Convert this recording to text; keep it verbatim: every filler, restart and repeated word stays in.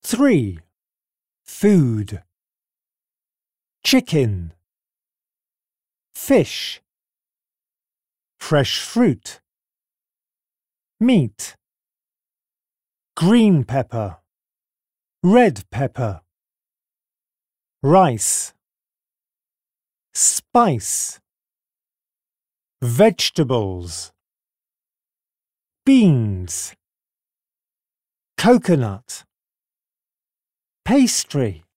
Three. Food. Chicken. Fish. Fresh fruit. Meat. Green pepper. Red pepper. Rice. Spice. Vegetables. Beans. Coconut. Pastry.